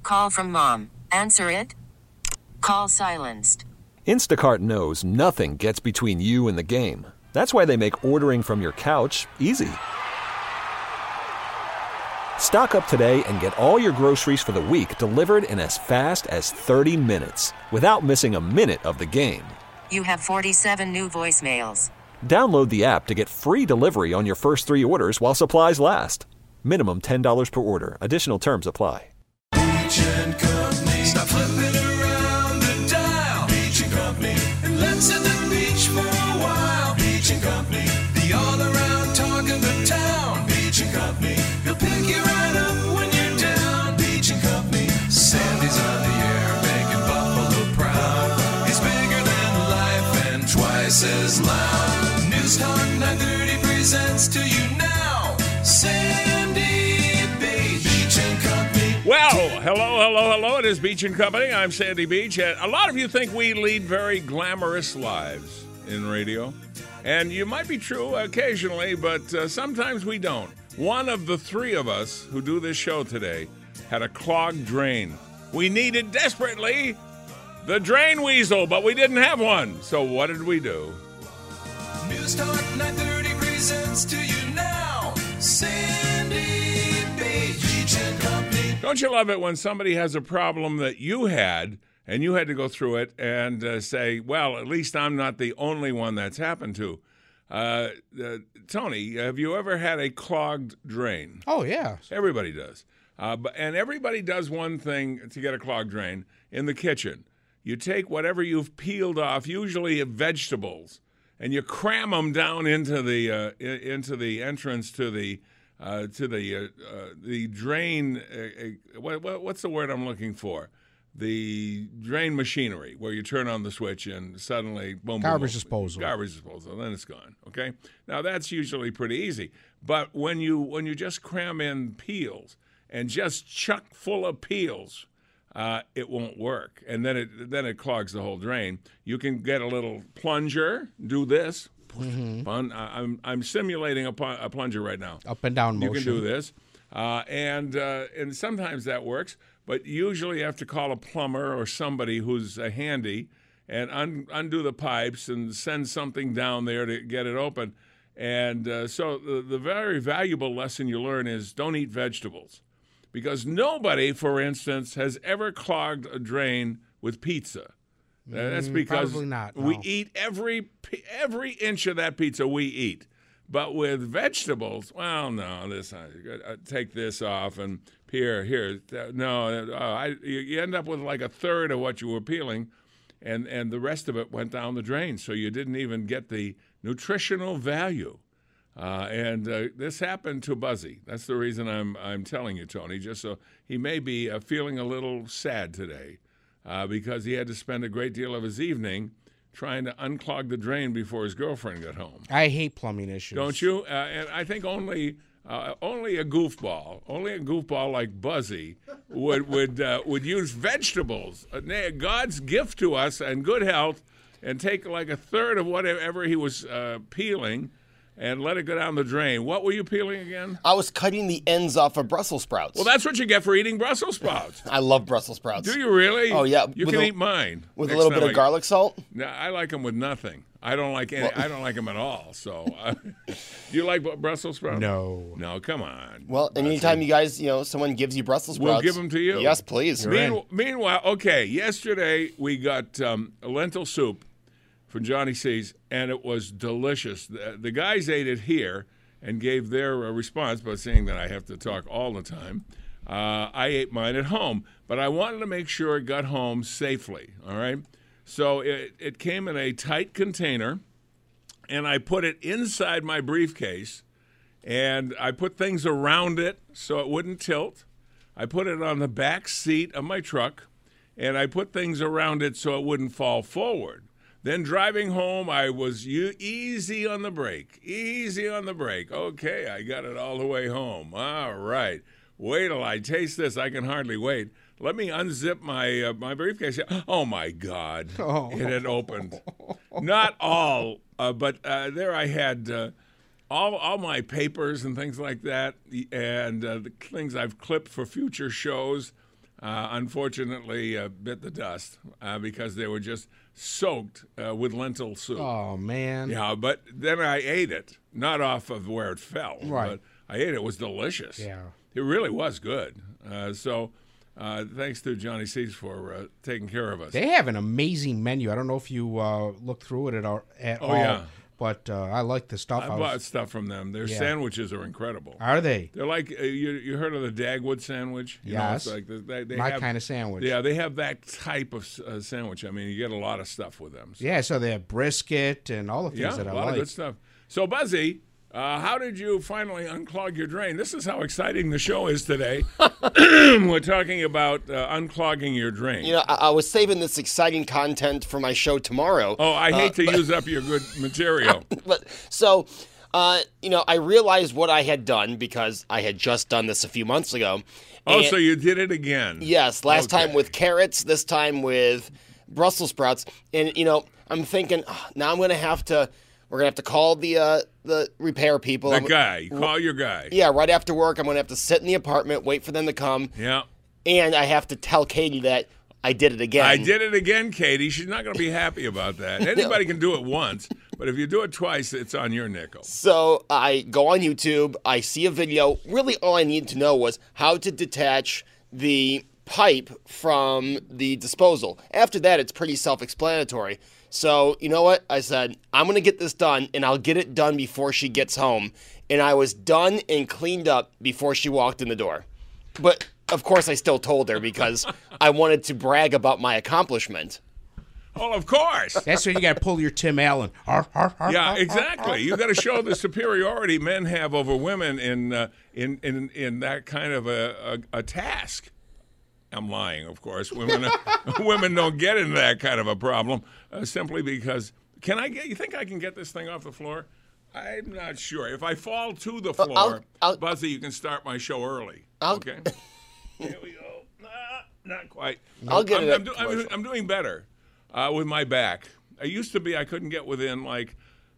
Call from mom. Answer it. Call silenced. Instacart knows nothing gets between you and the game. That's why they make ordering from your couch easy. Stock up today and get all your groceries for the week delivered in as fast as 30 minutes without missing a minute of the game. You have 47 new voicemails. Download the app to get free delivery on your first 3 orders while supplies last. Minimum $10 per order. Additional terms apply. Beach and Company. Stop flipping around the dial. Beach and Company. And let's hit the beach for a while. Beach and Company. The all-around talk of the town. Beach and Company. He'll pick you right up when you're down. Beach and Company. Sandy's on the air, making Buffalo proud. He's bigger than life and twice as loud. News Talk 930 presents to you now, Sandy Beach and Company. Well, hello. It is Beach and Company. I'm Sandy Beach. And a lot of you think we lead very glamorous lives in radio. And you might be true occasionally, but sometimes we don't. One of the 3 of us who do this show today had a clogged drain. We needed desperately the drain weasel, but we didn't have one. So what did we do? News Talk 930 presents to you now, Sandy Beach and Company. Don't you love it when somebody has a problem that you had and you had to go through it and say, well, at least I'm not the only one that's happened to. Tony, have you ever had a clogged drain? Oh, yeah. Everybody does. And everybody does one thing to get a clogged drain in the kitchen. You take whatever you've peeled off, usually vegetables, and you cram them down into the entrance to the drain. What's the word I'm looking for? The drain machinery, where you turn on the switch and suddenly, boom, Garbage boom, disposal. Garbage disposal, then it's gone. Okay, now that's usually pretty easy. But when you just cram in peels and just chuck full of peels, it won't work, and then it clogs the whole drain. You can get a little plunger, do this. Mm-hmm. I'm simulating a plunger right now. Up and down motion. You can do this, and sometimes that works. But usually you have to call a plumber or somebody who's handy and undo the pipes and send something down there to get it open. And so the very valuable lesson you learn is don't eat vegetables. Because nobody, for instance, has ever clogged a drain with pizza. That's because probably not, no. We eat every inch of that pizza we eat. But with vegetables, well, no, take this off and here. No, you end up with like a third of what you were peeling, and the rest of it went down the drain. So you didn't even get the nutritional value. And this happened to Buzzy. That's the reason I'm telling you, Tony, just so he may be feeling a little sad today because he had to spend a great deal of his evening trying to unclog the drain before his girlfriend got home. I hate plumbing issues. Don't you? And I think only a goofball like Buzzy would use vegetables, God's gift to us and good health, and take like a third of whatever he was peeling and let it go down the drain. What were you peeling again? I was cutting the ends off of Brussels sprouts. Well, that's what you get for eating Brussels sprouts. I love Brussels sprouts. Do you really? Oh, yeah. You can eat mine. With a little bit of garlic salt? No, I like them with nothing. I don't like any. I don't like them at all. So, do you like Brussels sprouts? No. No, come on. Well, anytime you guys, someone gives you Brussels sprouts, we'll give them to you. Yes, please. Meanwhile, okay. Yesterday we got lentil soup from Johnny C's, and it was delicious. The guys ate it here and gave their response by saying that I have to talk all the time. I ate mine at home, but I wanted to make sure it got home safely, all right? So it came in a tight container, and I put it inside my briefcase, and I put things around it so it wouldn't tilt. I put it on the back seat of my truck, and I put things around it so it wouldn't fall forward. Then driving home, I was easy on the brake. Okay, I got it all the way home. All right. Wait till I taste this. I can hardly wait. Let me unzip my briefcase. Oh, my God. It had opened. Not all, but there I had all my papers and things like that, and the things I've clipped for future shows. unfortunately bit the dust because they were just soaked with lentil soup. Oh, man. Yeah, but then I ate it, not off of where it fell. Right. But I ate it. It was delicious. Yeah. It really was good. So thanks to Johnny C's for taking care of us. They have an amazing menu. I don't know if you looked through it at all. Yeah. But I like the stuff. I bought stuff from them. Their sandwiches are incredible. Are they? They're like, you heard of the Dagwood sandwich? You Yes. know, it's like they My have, kind of sandwich. Yeah, they have that type of sandwich. I mean, you get a lot of stuff with them. So. Yeah, so they have brisket and all the things Yeah, that I a lot like. of good stuff. So, Buzzy, how did you finally unclog your drain? This is how exciting the show is today. We're talking about unclogging your drain. You know, I was saving this exciting content for my show tomorrow. Oh, I hate to use up your good material. But so, you know, I realized what I had done because I had just done this a few months ago. Oh, And- so you did it again. Yes, last Okay. time with carrots, this time with Brussels sprouts. And, you know, I'm thinking, now we're going to have to call the repair people. The guy. Call your guy. Yeah, right after work, I'm going to have to sit in the apartment, wait for them to come. Yeah. And I have to tell Katie that I did it again. I did it again, Katie. She's not going to be happy about that. Anybody can do it once, but if you do it twice, it's on your nickel. So I go on YouTube, I see a video. Really, all I needed to know was how to detach the pipe from the disposal. After that, it's pretty self-explanatory. So, you know what? I said, I'm going to get this done, and I'll get it done before she gets home. And I was done and cleaned up before she walked in the door. But, of course, I still told her because I wanted to brag about my accomplishment. Oh, of course. That's when you got to pull your Tim Allen. Yeah, exactly. You got to show the superiority men have over women in that kind of a task. I'm lying, of course. Women don't get into that kind of a problem simply because. You think I can get this thing off the floor? I'm not sure. If I fall to the floor, Buzzy, you can start my show early. Okay. Here we go. Not quite. I'll get it. I'm doing better with my back. I used to be. I couldn't get within 8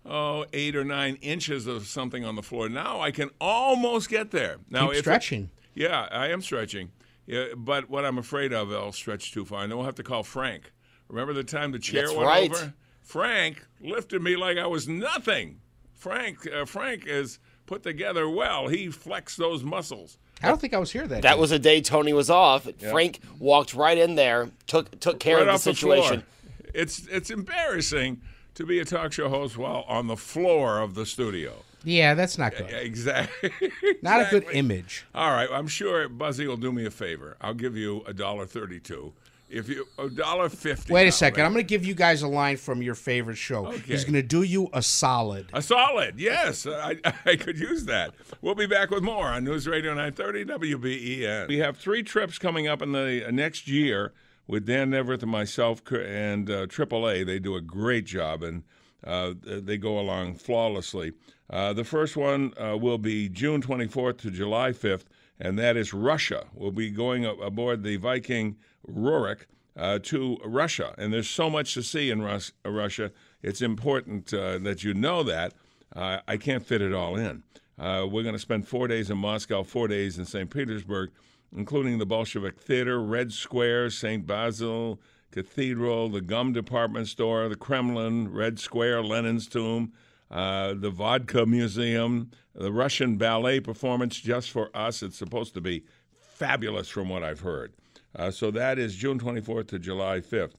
or 9 inches of something on the floor. Now I can almost get there. Now Keep stretching. Yeah, I am stretching. Yeah, but what I'm afraid of, I'll stretch too far. And then we'll have to call Frank. Remember the time the chair That's went right. over? Frank lifted me like I was nothing. Frank is put together well. He flexed those muscles. I don't think I was here that That day. was a day Tony was off. Frank walked right in there, took care Right of the off situation. floor. It's embarrassing to be a talk show host while on the floor of the studio. Yeah, that's not good. Exactly. Not a good image. All right, I'm sure Buzzy will do me a favor. I'll give you $1.32. If you $1.50. Wait a second. I'm going to give you guys a line from your favorite show. Okay. He's going to do you a solid. A solid, yes. I could use that. We'll be back with more on News Radio 930 WBEN. We have 3 trips coming up in the next year with Dan Neverett and myself and AAA. They do a great job, and they go along flawlessly. The first one will be June 24th to July 5th, and that is Russia. We'll be going aboard the Viking Rurik to Russia, and there's so much to see in Russia. It's important that you know that. I can't fit it all in. We're going to spend 4 days in Moscow, 4 days in St. Petersburg, including the Bolshevik Theater, Red Square, St. Basil Cathedral, the Gum Department Store, the Kremlin, Red Square, Lenin's Tomb, the Vodka Museum, the Russian ballet performance just for us. It's supposed to be fabulous from what I've heard. So that is June 24th to July 5th.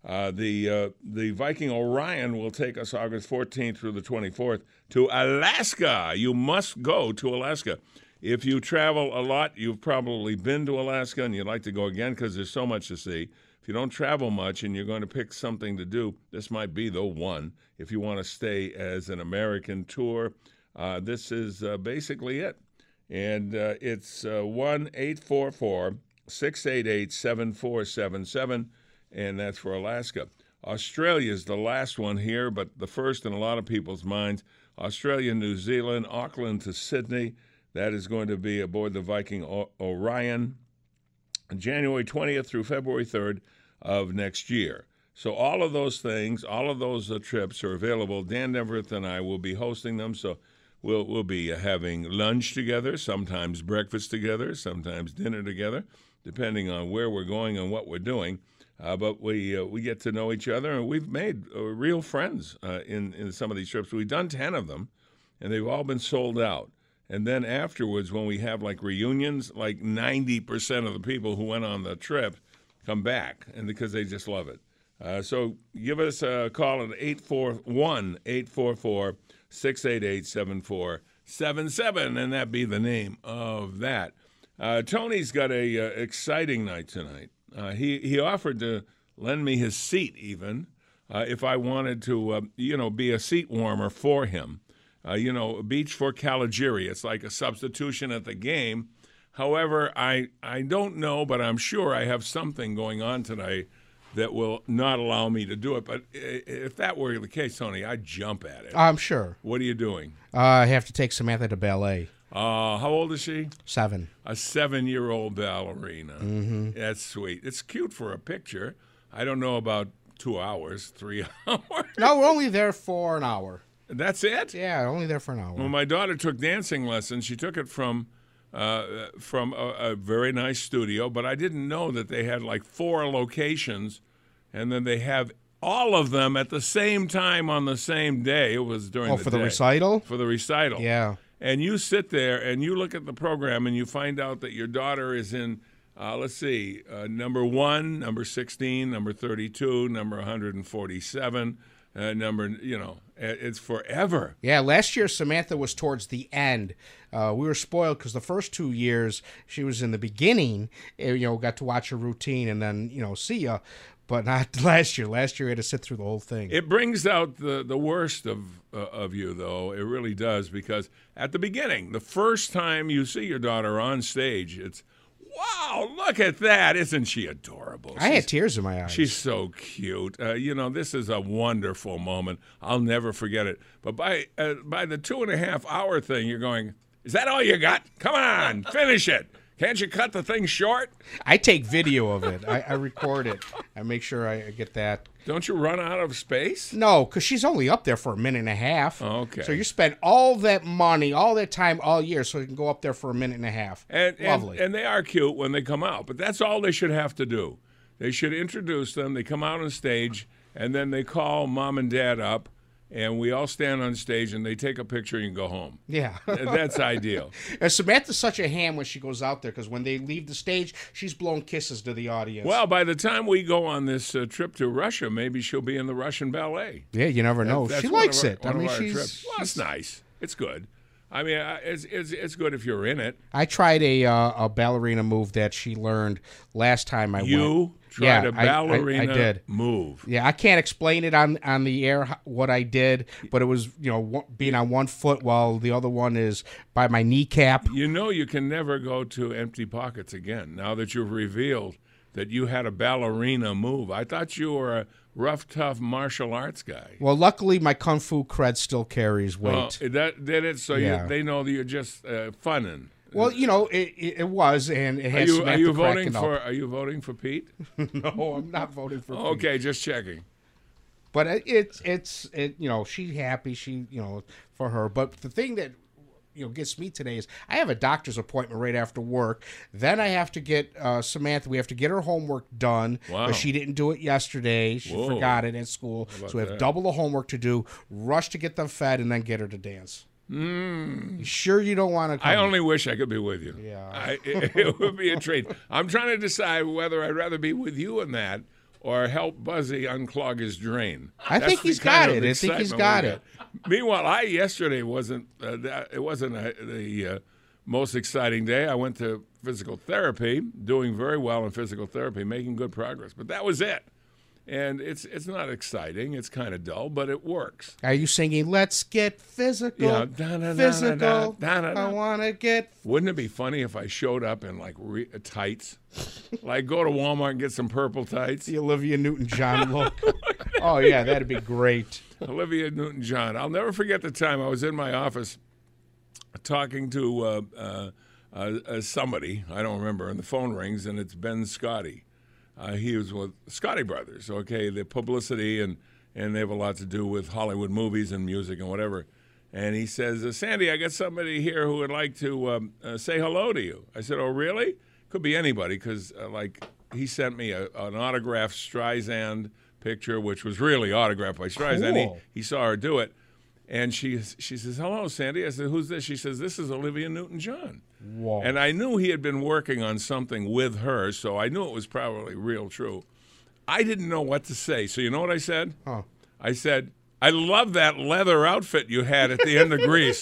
The Viking Orion will take us August 14th through the 24th to Alaska. You must go to Alaska. If you travel a lot, you've probably been to Alaska and you'd like to go again because there's so much to see. If you don't travel much and you're going to pick something to do, this might be the one. If you want to stay as an American tour, this is basically it. And it's 1-844-688-7477, and that's for Alaska. Australia is the last one here, but the first in a lot of people's minds. Australia, New Zealand, Auckland to Sydney. That is going to be aboard the Viking Orion, January 20th through February 3rd of next year. So all of those things, all of those trips are available. Dan Neverett and I will be hosting them, so we'll be having lunch together, sometimes breakfast together, sometimes dinner together, depending on where we're going and what we're doing. But we get to know each other, and we've made real friends in some of these trips. We've done 10 of them, and they've all been sold out. And then afterwards, when we have like reunions, like 90% of the people who went on the trip come back, and because they just love it. So give us a call at 841-844-688-7477, and that be the name of that. Tony's got a exciting night tonight. He offered to lend me his seat even if I wanted to, be a seat warmer for him. Beach for Caligari. It's like a substitution at the game. However, I don't know, but I'm sure I have something going on today that will not allow me to do it. But if that were the case, Tony, I'd jump at it. I'm sure. What are you doing? I have to take Samantha to ballet. How old is she? 7. A 7-year-old ballerina. Mm-hmm. That's sweet. It's cute for a picture. I don't know about 2 hours, 3 hours. No, we're only there for an hour. That's it? Yeah, only there for an hour. Well, my daughter took dancing lessons. She took it from a very nice studio, but I didn't know that they had like 4 locations, and then they have all of them at the same time on the same day. It was during the day. For the recital? For the recital. Yeah. And you sit there and you look at the program and you find out that your daughter is in, number 1, number 16, number 32, number 147, it's forever. Yeah, last year Samantha was towards the end. We were spoiled because the first 2 years she was in the beginning, got to watch her routine and then, see ya. But not last year. Last year we had to sit through the whole thing. It brings out the worst of you, though. It really does, because at the beginning, the first time you see your daughter on stage, it's, wow, look at that. Isn't she adorable? I had tears in my eyes. She's so cute. This is a wonderful moment. I'll never forget it. But by the 2.5-hour thing, you're going, is that all you got? Come on, finish it. Can't you cut the thing short? I take video of it. I record it. I make sure I get that. Don't you run out of space? No, because she's only up there for 1.5 minutes. Okay. So you spend all that money, all that time, all year, so you can go up there for 1.5 minutes. Lovely. And they are cute when they come out, but that's all they should have to do. They should introduce them. They come out on stage, and then they call mom and dad up, and we all stand on stage, and they take a picture and go home. Yeah. That's ideal. And Samantha's such a ham when she goes out there, because when they leave the stage, she's blowing kisses to the audience. Well, by the time we go on this trip to Russia, maybe she'll be in the Russian ballet. Yeah, you never know. She likes it. Well, it's nice. It's good. I mean, it's good if you're in it. I tried a ballerina move that she learned last time I went. You tried a ballerina I did. move. Yeah, I can't explain it on the air what I did, but it was being on one foot while the other one is by my kneecap. You can never go to empty pockets again now that you've revealed that you had a ballerina move. I thought you were a rough, tough martial arts guy. Well, luckily my kung fu cred still carries weight. That did it, so Yeah. they know that you're just funning. Well, it was, and it has Are you voting cracking for? up. Are you voting for Pete? No, I'm not voting for Pete. Okay, just checking. But she's happy. For her. But the thing that gets me today is I have a doctor's appointment right after work. Then I have to get Samantha. We have to get her homework done. Wow. But she didn't do it yesterday. She Whoa. forgot it at school. So we have that? double the homework to do. Rush to get them fed and then get her to dance. You sure you don't want to come? I only wish I could be with you. Yeah. It would be a treat. I'm trying to decide whether I'd rather be with you in that or help Buzzy unclog his drain. I think he's got it. I think he's got it. Meanwhile, yesterday wasn't the most exciting day. I went to physical therapy, doing very well in physical therapy, making good progress. But that was it. And it's not exciting. It's kind of dull, but it works. Are you singing "Let's Get Physical"? Yeah. Physical. I want to get. Wouldn't it be funny if I showed up in like tights? Like go to Walmart and get some purple tights? The Olivia Newton-John look. Oh, yeah, that'd be great. Olivia Newton-John. I'll never forget the time I was in my office talking to somebody. I don't remember. And the phone rings, and it's Ben Scotty. He was with Scotty Brothers, okay, the publicity, and they have a lot to do with Hollywood movies and music and whatever. And he says, Sandy, I got somebody here who would like to say hello to you. I said, oh, really? Could be anybody because, like, he sent me an autographed Streisand picture, which was really autographed by Streisand. Cool. He saw her do it. And she says, "Hello, Sandy." I said, "Who's this?" She says, "This is Olivia Newton-John." Whoa. And I knew he had been working on something with her, so I knew it was probably real true. I didn't know what to say. So you know what I said? Huh. I said, "I love that leather outfit you had at the end of Grease."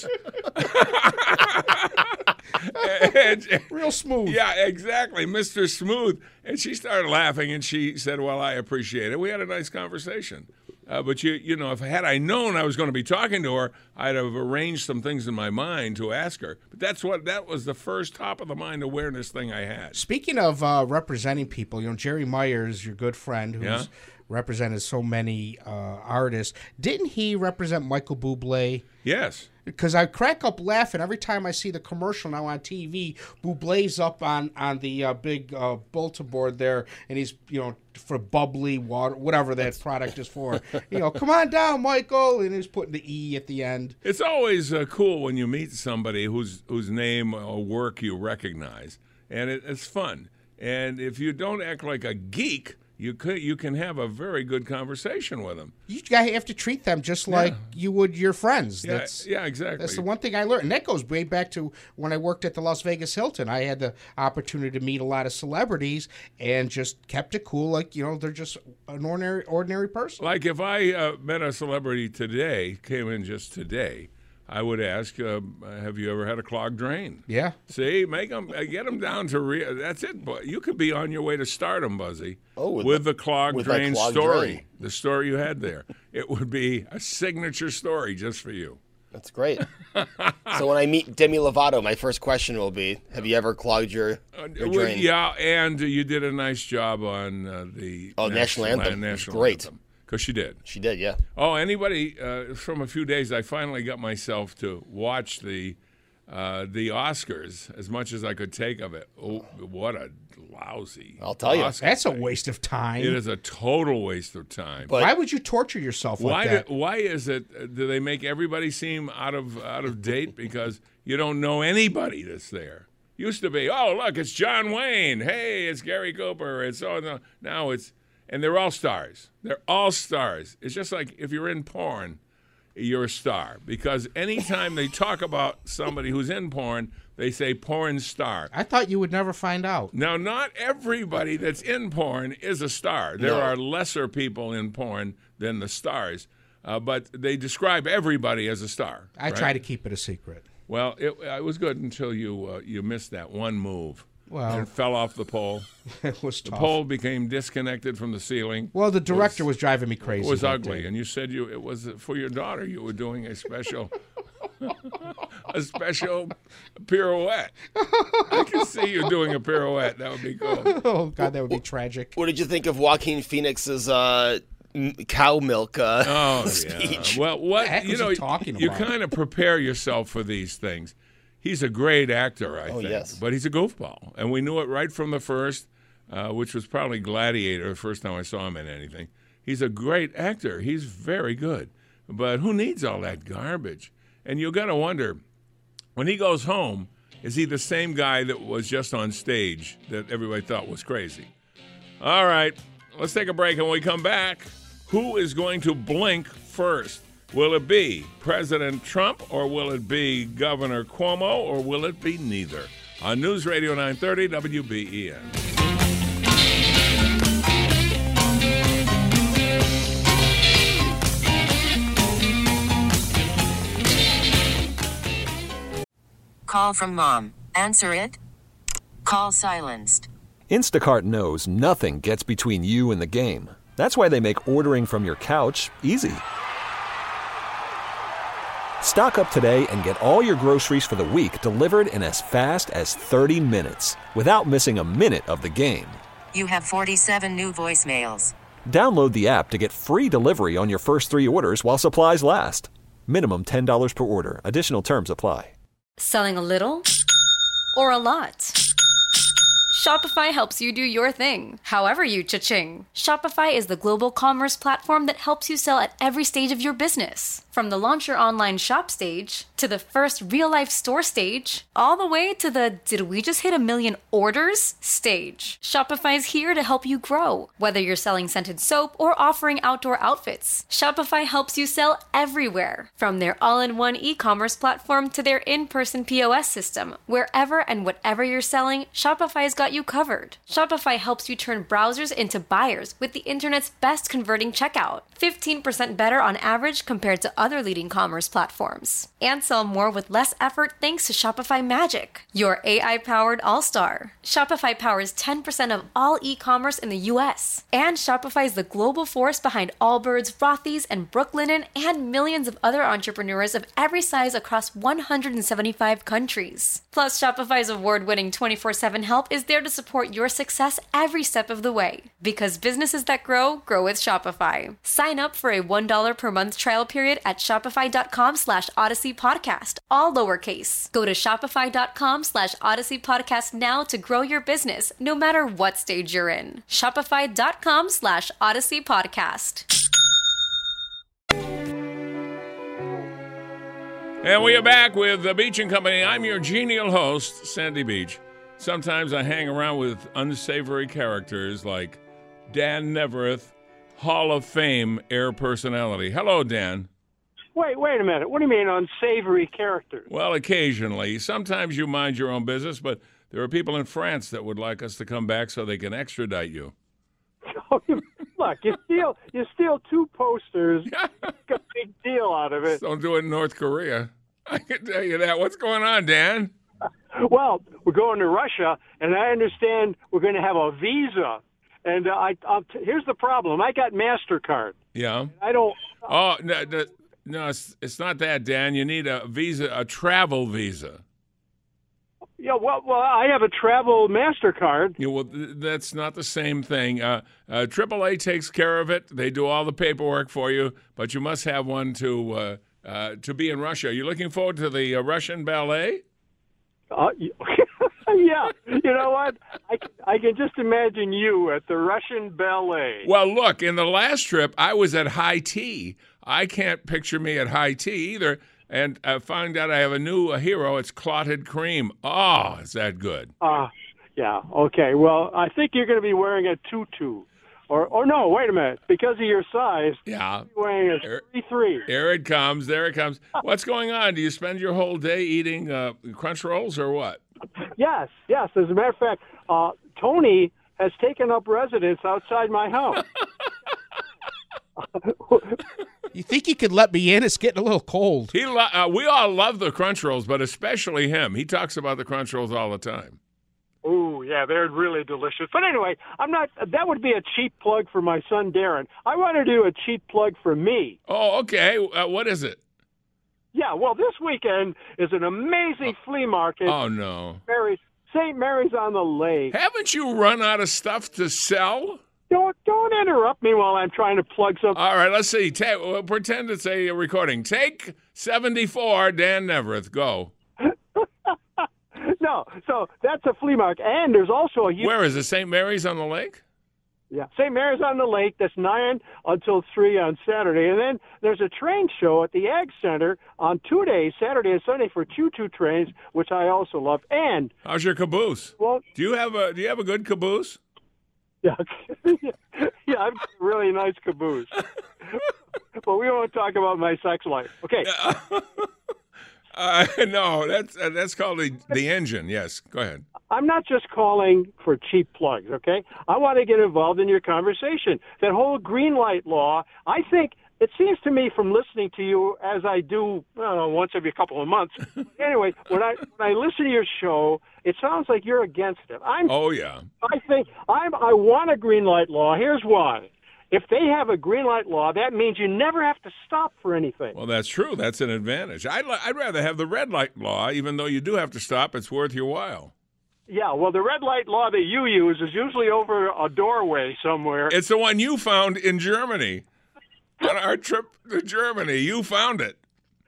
Real smooth. Yeah, exactly, Mr. Smooth. And she started laughing, and she said, "Well, I appreciate it." We had a nice conversation. But you know, if had I known I was going to be talking to her, I'd have arranged some things in my mind to ask her. But that was the first top of the mind awareness thing I had. Speaking of representing people, Jerry Myers, your good friend, who's represented so many artists, didn't he represent Michael Bublé? Yes. Because I crack up laughing every time I see the commercial now on TV. Bublé's up on the big bulletin board there, and he's for bubbly water, whatever that product is for. Come on down, Michael, and he's putting the E at the end. It's always cool when you meet somebody whose name or work you recognize, and it's fun. And if you don't act like a geek, you can have a very good conversation with them. You have to treat them just like you would your friends. Yeah, exactly. That's the one thing I learned. And that goes way back to when I worked at the Las Vegas Hilton. I had the opportunity to meet a lot of celebrities and just kept it cool. Like, they're just an ordinary person. Like if I met a celebrity today, came in just today, I would ask, have you ever had a clogged drain? Yeah. See, get them down to that's it. But you could be on your way to stardom, Buzzy, with the clogged drain story. The story you had there. It would be a signature story just for you. That's great. So when I meet Demi Lovato, my first question will be, have you ever clogged your drain? Yeah, and you did a nice job on the National Anthem. National Great. Anthem. Because she did. She did, yeah. Oh, anybody from a few days, I finally got myself to watch the Oscars as much as I could take of it. Oh, what a lousy I'll tell you. Oscar That's a thing. waste of time. It is a total waste of time. But why would you torture yourself like that? Why is it? Do they make everybody seem out of date because you don't know anybody that's there? Used to be, oh look, it's John Wayne. Hey, it's Gary Cooper. It's now it's. And they're all stars. They're all stars. It's just like if you're in porn, you're a star. Because anytime they talk about somebody who's in porn, they say porn star. I thought you would never find out. Now, not everybody that's in porn is a star. There are lesser people in porn than the stars. But they describe everybody as a star. I try to keep it a secret. Well, it was good until you missed that one move. Well, and fell off the pole. It was tough. The pole became disconnected from the ceiling. Well, the director was driving me crazy. It was ugly, and you said it was for your daughter. You were doing a special, pirouette. I can see you doing a pirouette. That would be cool. Oh God, that would be tragic. what did you think of Joaquin Phoenix's cow milk speech? Yeah. Well, what heck was he talking you about? kind of prepare yourself for these things. He's a great actor, I think. Yes. But he's a goofball. And we knew it right from the first, which was probably Gladiator, the first time I saw him in anything. He's a great actor. He's very good. But who needs all that garbage? And you got to wonder, when he goes home, is he the same guy that was just on stage that everybody thought was crazy? All right, let's take a break. And when we come back, who is going to blink first? Will it be President Trump, or will it be Governor Cuomo, or will it be neither? On News Radio 930 WBEN. Call from mom. Answer it. Call silenced. Instacart knows nothing gets between you and the game. That's why they make ordering from your couch easy. Stock up today and get all your groceries for the week delivered in as fast as 30 minutes without missing a minute of the game. You have 47 new voicemails. Download the app to get free delivery on your first 3 orders while supplies last. Minimum $10 per order. Additional terms apply. Selling a little or a lot? Shopify helps you do your thing, however you cha-ching. Shopify is the global commerce platform that helps you sell at every stage of your business. From the launch your online shop stage, to the first real-life store stage, all the way to the did we just hit 1 million orders stage. Shopify's here to help you grow. Whether you're selling scented soap or offering outdoor outfits, Shopify helps you sell everywhere. From their all-in-one e-commerce platform to their in-person POS system, wherever and whatever you're selling, Shopify's got you covered. Shopify helps you turn browsers into buyers with the internet's best converting checkout. 15% better on average compared to other leading commerce platforms. And sell more with less effort thanks to Shopify Magic, your AI-powered all-star. Shopify powers 10% of all e-commerce in the US. And Shopify is the global force behind Allbirds, Rothy's, and Brooklinen, and millions of other entrepreneurs of every size across 175 countries. Plus, Shopify's award-winning 24/7 help is there to support your success every step of the way. Because businesses that grow, grow with Shopify. Sign up for a $1 per month trial period at shopify.com/Odyssey Podcast, all lowercase. Go to shopify.com/Odyssey Podcast now to grow your business, no matter what stage you're in. Shopify.com/Odyssey Podcast. And we are back with the Beach and Company. I'm your genial host, Sandy Beach. Sometimes I hang around with unsavory characters like Dan Nevereth, Hall of Fame air personality. Hello, Dan. Wait a minute. What do you mean unsavory characters? Well, occasionally. Sometimes you mind your own business, but there are people in France that would like us to come back so they can extradite you. Look, you steal 2 posters, make a big deal out of it. Don't do it in North Korea. I can tell you that. What's going on, Dan? Well, we're going to Russia, and I understand we're going to have a visa. And here's the problem. I got MasterCard. Yeah. I don't... Oh, no, it's not that, Dan. You need a visa, a travel visa. Yeah, well, I have a travel MasterCard. Yeah, well, that's not the same thing. AAA takes care of it. They do all the paperwork for you, but you must have one to be in Russia. You looking forward to the Russian ballet? Yeah. You know what? I can just imagine you at the Russian ballet. Well, look, in the last trip, I was at high tea. I can't picture me at high tea either. And I found out I have a new hero. It's Clotted Cream. Oh, is that good? Yeah. Okay. Well, I think you're going to be wearing a tutu. Or no, wait a minute. Because of your size, yeah, you're wearing a 33. There it comes. There it comes. What's going on? Do you spend your whole day eating Crunch Rolls or what? Yes. As a matter of fact, Tony has taken up residence outside my house. You think you could let me in? It's getting a little cold. We all love the Crunch Rolls, but especially him. He talks about the Crunch Rolls all the time. Ooh, yeah, they're really delicious. But anyway, that would be a cheap plug for my son, Darren. I want to do a cheap plug for me. Oh, okay. What is it? Yeah, well, this weekend is an amazing flea market. Oh, no. St. Mary's on the Lake. Haven't you run out of stuff to sell? Don't interrupt me while I'm trying to plug something. All right, let's see. Pretend it's a recording. Take 74, Dan Nevereth. Go. No, so that's a flea market. And there's also a huge... Where is it? St. Mary's on the Lake? Yeah, St. Mary's on the Lake. That's 9 until 3 on Saturday. And then there's a train show at the Ag Center on 2 days, Saturday and Sunday, for choo-choo trains, which I also love. And... How's your caboose? Well, do you have a good caboose? Yeah, yeah, I've got a really nice caboose. But we won't talk about my sex life. Okay. No, that's called the engine. Yes, go ahead. I'm not just calling for cheap plugs, okay? I want to get involved in your conversation. That whole green light law, I think it seems to me from listening to you as I do, I don't know, once every couple of months. Anyway, when I listen to your show, it sounds like you're against it. Oh, yeah. I think I want a green light law. Here's why. If they have a green light law, that means you never have to stop for anything. Well, that's true. That's an advantage. I'd rather have the red light law, even though you do have to stop. It's worth your while. Yeah, well, the red light law that you use is usually over a doorway somewhere. It's the one you found in Germany. On our trip to Germany, you found it.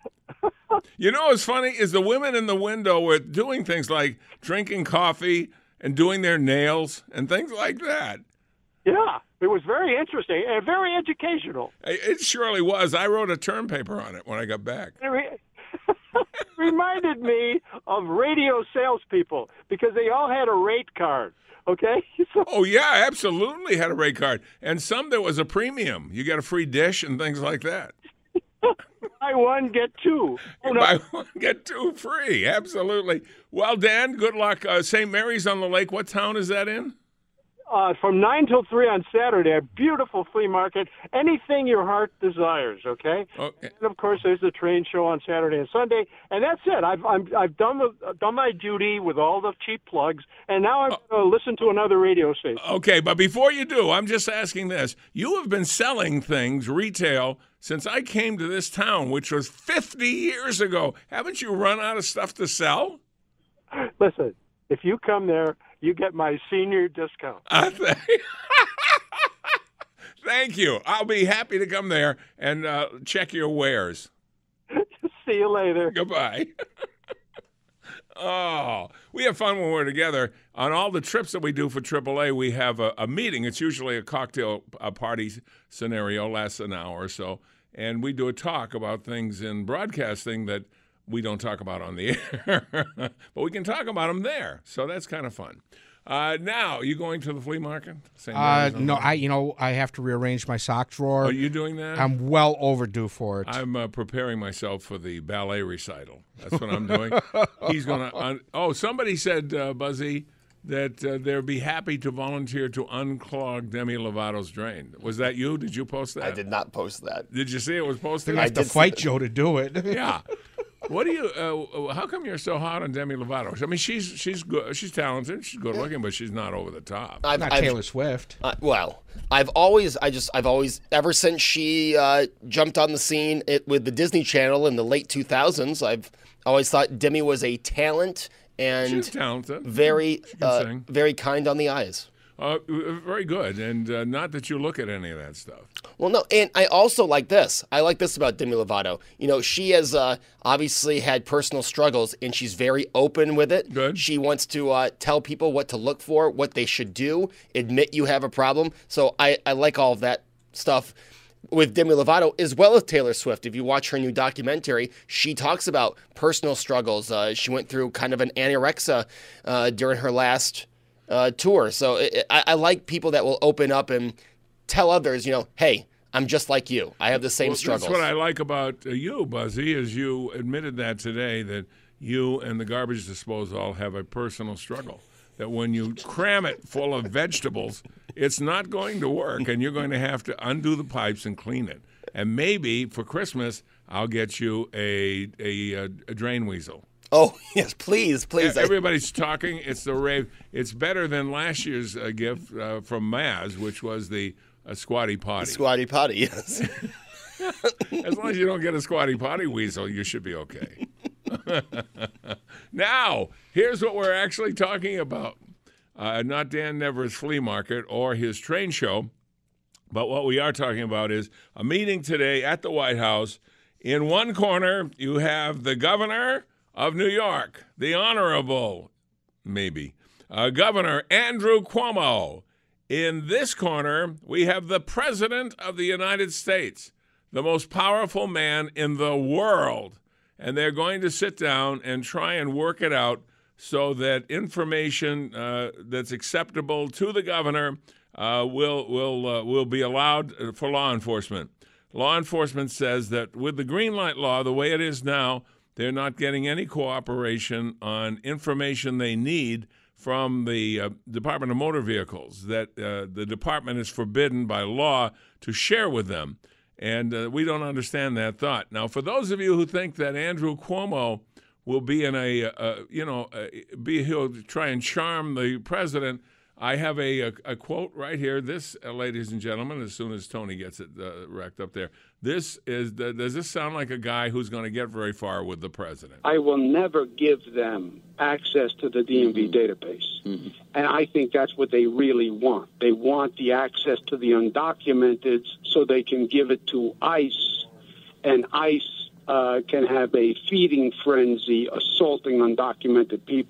You know what's funny is the women in the window were doing things like drinking coffee and doing their nails and things like that. Yeah, it was very interesting and very educational. It surely was. I wrote a term paper on it when I got back. It reminded me of radio salespeople because they all had a rate card. Okay? So, Oh, yeah, absolutely had a rate card. And some there was a premium. You got a free dish and things like that. buy one, get two. Oh, no. Buy one, get two free. Absolutely. Well, Dan, good luck. St. Mary's on the Lake, what town is that in? From 9 till 3 on Saturday, a beautiful flea market. Anything your heart desires, okay? Okay. And, of course, there's the train show on Saturday and Sunday. And that's it. I've done my duty with all the cheap plugs, and now I'm going to listen to another radio station. Okay, but before you do, I'm just asking this. You have been selling things, retail, since I came to this town, which was 50 years ago. Haven't you run out of stuff to sell? Listen, if you come there, you get my senior discount. Thank you. I'll be happy to come there and check your wares. See you later. Goodbye. Oh, we have fun when we're together. On all the trips that we do for AAA, we have a meeting. It's usually a cocktail party scenario, lasts an hour or so. And we do a talk about things in broadcasting that we don't talk about on the air. But we can talk about them there. So that's kind of fun. Now, you going to the flea market? No, I have to rearrange my sock drawer. Are you doing that? I'm well overdue for it. I'm preparing myself for the ballet recital. That's what I'm doing. He's going to. Somebody said, Buzzy, that they'd be happy to volunteer to unclog Demi Lovato's drain. Was that you? Did you post that? I did not post that. Did you see it was posted? I have to fight Joe to do it. Yeah. What do you? How come you're so hard on Demi Lovato? I mean, she's good. She's talented. She's good looking, but she's not over the top. Not Taylor Swift. I've always, ever since she jumped on the scene with the Disney Channel in the late 2000s, I've always thought Demi was a talent and She's talented. very, She can sing. very kind on the eyes. Very good, and not that you look at any of that stuff. Well, no, and I also like this. I like this about Demi Lovato. You know, she has obviously had personal struggles, and she's very open with it. Good. She wants to tell people what to look for, what they should do, admit you have a problem. So I like all of that stuff with Demi Lovato, as well as Taylor Swift. If you watch her new documentary, she talks about personal struggles. She went through kind of an anorexia during her last tour. So I like people that will open up and tell others, hey, I'm just like you. I have the same struggles. That's what I like about you, Buzzy, is you admitted that today, that you and the garbage disposal have a personal struggle. That when you cram it full of vegetables, it's not going to work, and you're going to have to undo the pipes and clean it. And maybe for Christmas, I'll get you a drain weasel. Oh, yes, please. Everybody's talking. It's the rave. It's better than last year's gift from Maz, which was the squatty potty. Squatty potty, yes. As long as you don't get a squatty potty weasel, you should be okay. Now, here's what we're actually talking about. Not Dan Nevers' flea market or his train show, but what we are talking about is a meeting today at the White House. In one corner, you have the governor of New York, the Honorable, Governor Andrew Cuomo. In this corner, we have the President of the United States, the most powerful man in the world. And they're going to sit down and try and work it out so that information that's acceptable to the governor will be allowed for law enforcement. Law enforcement says that with the green light law, the way it is now, they're not getting any cooperation on information they need from the Department of Motor Vehicles, that the department is forbidden by law to share with them. And we don't understand that thought. Now, for those of you who think that Andrew Cuomo will be in he'll try and charm the president, I have a quote right here. This, ladies and gentlemen, as soon as Tony gets it wrecked up there, does this sound like a guy who's going to get very far with the president? I will never give them access to the DMV database. Mm-hmm. And I think that's what they really want. They want the access to the undocumented so they can give it to ICE, and ICE can have a feeding frenzy assaulting undocumented people.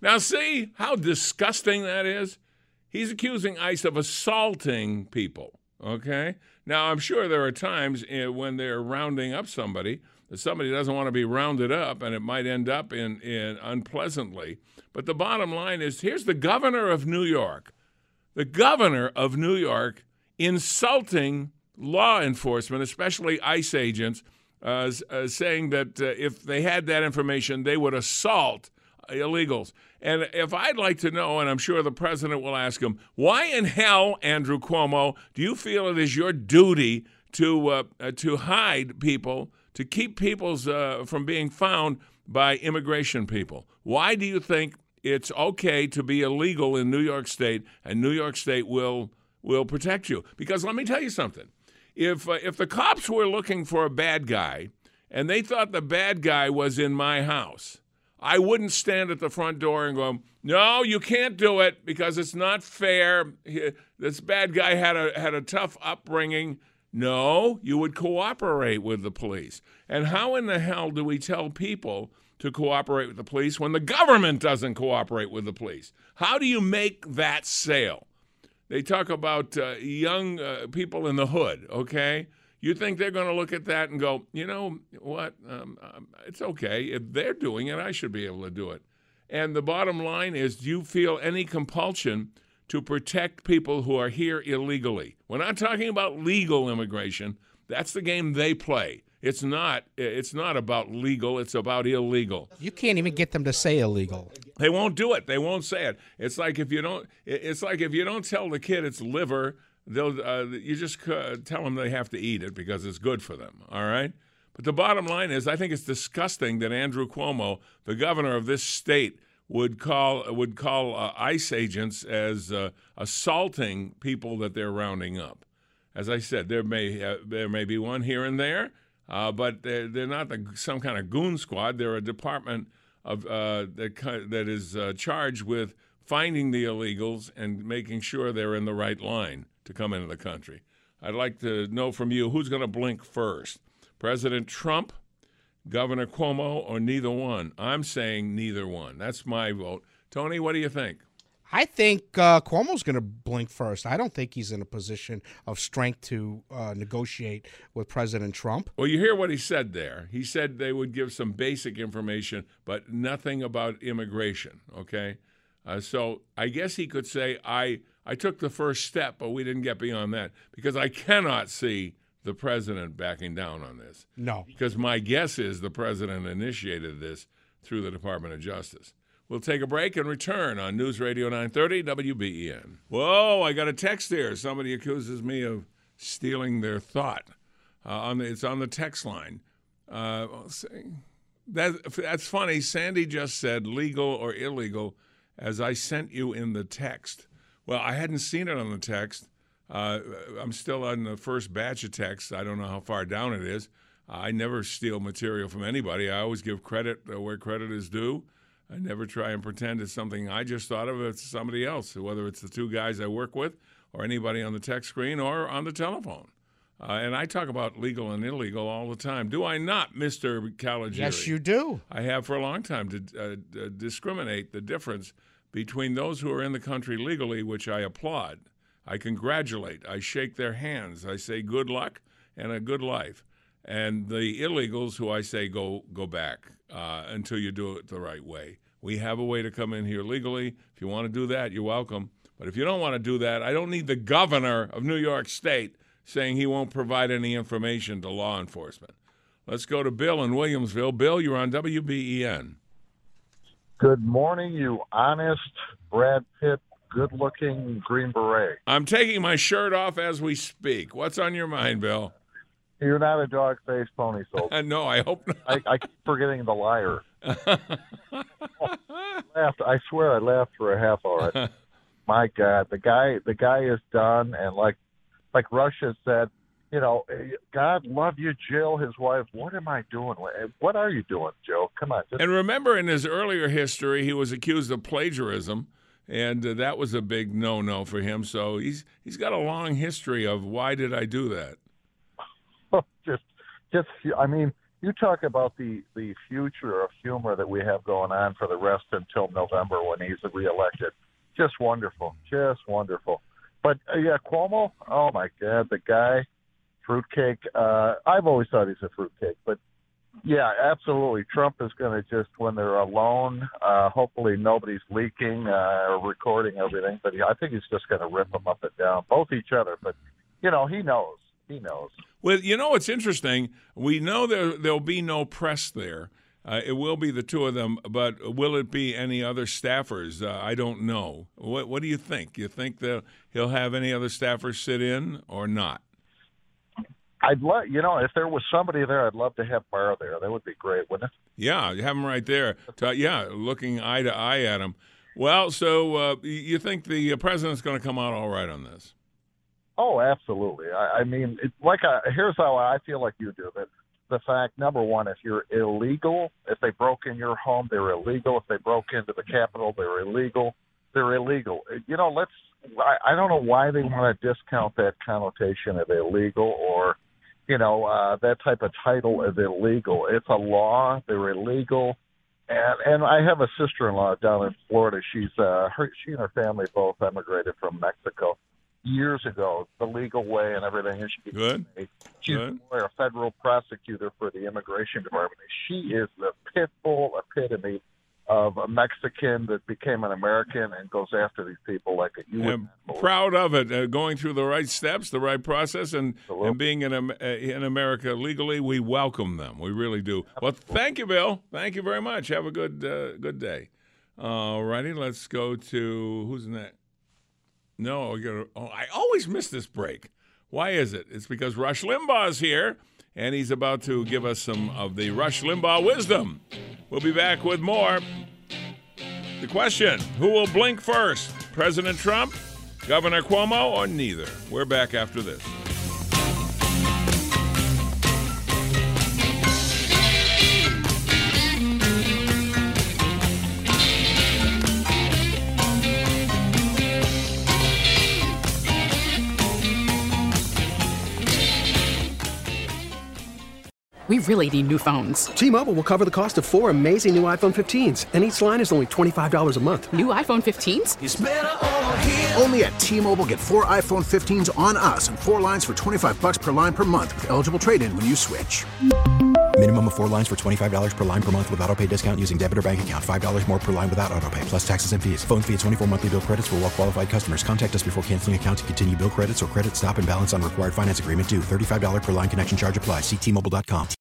Now, see how disgusting that is? He's accusing ICE of assaulting people, okay? Now, I'm sure there are times when they're rounding up somebody that somebody doesn't want to be rounded up, and it might end up in unpleasantly. But the bottom line is, here's the governor of New York. The governor of New York insulting law enforcement, especially ICE agents, saying that if they had that information, they would assault illegals. And if I'd like to know, and I'm sure the president will ask him, why in hell, Andrew Cuomo, do you feel it is your duty to hide people, to keep people from being found by immigration people? Why do you think it's okay to be illegal in New York State, and New York State will protect you? Because let me tell you something. If the cops were looking for a bad guy and they thought the bad guy was in my house, I wouldn't stand at the front door and go, no, you can't do it because it's not fair. This bad guy had a tough upbringing. No, you would cooperate with the police. And how in the hell do we tell people to cooperate with the police when the government doesn't cooperate with the police? How do you make that sale? They talk about young people in the hood, okay? You think they're going to look at that and go, you know what, it's okay. If they're doing it, I should be able to do it. And the bottom line is, do you feel any compulsion to protect people who are here illegally? We're not talking about legal immigration. That's the game they play. It's not about legal. It's about illegal. You can't even get them to say illegal. They won't do it. They won't say it. It's like if you don't tell the kid it's liver, you just tell them they have to eat it because it's good for them. All right. But the bottom line is, I think it's disgusting that Andrew Cuomo, the governor of this state, would call ICE agents as assaulting people that they're rounding up. As I said, there may be one here and there. But they're not some kind of goon squad. They're a department that is charged with finding the illegals and making sure they're in the right line to come into the country. I'd like to know from you, who's going to blink first? President Trump, Governor Cuomo, or neither one? I'm saying neither one. That's my vote. Tony, what do you think? I think Cuomo's going to blink first. I don't think he's in a position of strength to negotiate with President Trump. Well, you hear what he said there. He said they would give some basic information, but nothing about immigration, okay? So I guess he could say, I took the first step, but we didn't get beyond that, because I cannot see the president backing down on this. No. Because my guess is the president initiated this through the Department of Justice. We'll take a break and return on News Radio 930 WBEN. Whoa, I got a text here. Somebody accuses me of stealing their thought. It's on the text line. That's funny. Sandy just said legal or illegal as I sent you in the text. Well, I hadn't seen it on the text. I'm still on the first batch of texts. I don't know how far down it is. I never steal material from anybody. I always give credit where credit is due. I never try and pretend it's something I just thought of. It's somebody else, whether it's the two guys I work with or anybody on the text screen or on the telephone. And I talk about legal and illegal all the time. Do I not, Mr. Caligiuri? Yes, you do. I have for a long time to discriminate the difference between those who are in the country legally, which I applaud. I congratulate. I shake their hands. I say good luck and a good life. And the illegals who I say go back until you do it the right way. We have a way to come in here legally. If you want to do that, you're welcome. But if you don't want to do that, I don't need the governor of New York State saying he won't provide any information to law enforcement. Let's go to Bill in Williamsville. Bill, you're on WBEN. Good morning, you honest Brad Pitt, good-looking Green Beret. I'm taking my shirt off as we speak. What's on your mind, Bill? You're not a dog-faced pony soldier. No, I hope not. I keep forgetting the liar. I swear I laughed for a half hour. My God, the guy is done, and like Russia said, you know, God love you, Jill, his wife. What am I doing? What are you doing, Joe? Come on. And remember, in his earlier history, he was accused of plagiarism, and that was a big no-no for him. So he's got a long history of why did I do that? I mean, you talk about the future of humor that we have going on for the rest until November when he's reelected. Just wonderful. But, yeah, Cuomo, oh, my God, the guy, fruitcake. I've always thought he's a fruitcake. But, yeah, absolutely. Trump is going to just, when they're alone, hopefully nobody's leaking or recording everything. But I think he's just going to rip them up and down, both each other. But, he knows. Well, what's interesting? We know there'll be no press there. It will be the two of them, but will it be any other staffers? I don't know. What do you think? You think that he'll have any other staffers sit in or not? I'd love, if there was somebody there, I'd love to have Barr there. That would be great, wouldn't it? Yeah, you have him right there. Looking eye to eye at him. Well, so you think the president's going to come out all right on this? Oh, absolutely. I mean, here's how I feel like you do it. The fact, number one, if you're illegal, if they broke in your home, they're illegal. If they broke into the Capitol, they're illegal. They're illegal. I don't know why they want to discount that connotation of illegal or, that type of title of illegal. It's a law. They're illegal. And I have a sister-in-law down in Florida. She and her family both emigrated from Mexico years ago, the legal way and everything. And she's a federal prosecutor for the immigration department. She is the pit bull epitome of a Mexican that became an American and goes after these people like a I'm proud of it, going through the right steps, the right process, and being in America legally. We welcome them. We really do. Absolutely. Well, thank you, Bill. Thank you very much. Have a good day. All righty, let's go to who's next. No, I always miss this break. Why is it? It's because Rush Limbaugh is here, and he's about to give us some of the Rush Limbaugh wisdom. We'll be back with more. The question, who will blink first? President Trump, Governor Cuomo, or neither? We're back after this. We really need new phones. T-Mobile will cover the cost of 4 amazing new iPhone 15s, and each line is only $25 a month. New iPhone 15s? It's better over here. Only at T-Mobile, get 4 iPhone 15s on us and 4 lines for $25 per line per month with eligible trade-in when you switch. Minimum of 4 lines for $25 per line per month with autopay discount using debit or bank account. $5 more per line without autopay, plus taxes and fees. Phone fee at 24 monthly bill credits for well-qualified customers. Contact us before canceling account to continue bill credits or credit stop and balance on required finance agreement due. $35 per line connection charge applies. See T-Mobile.com.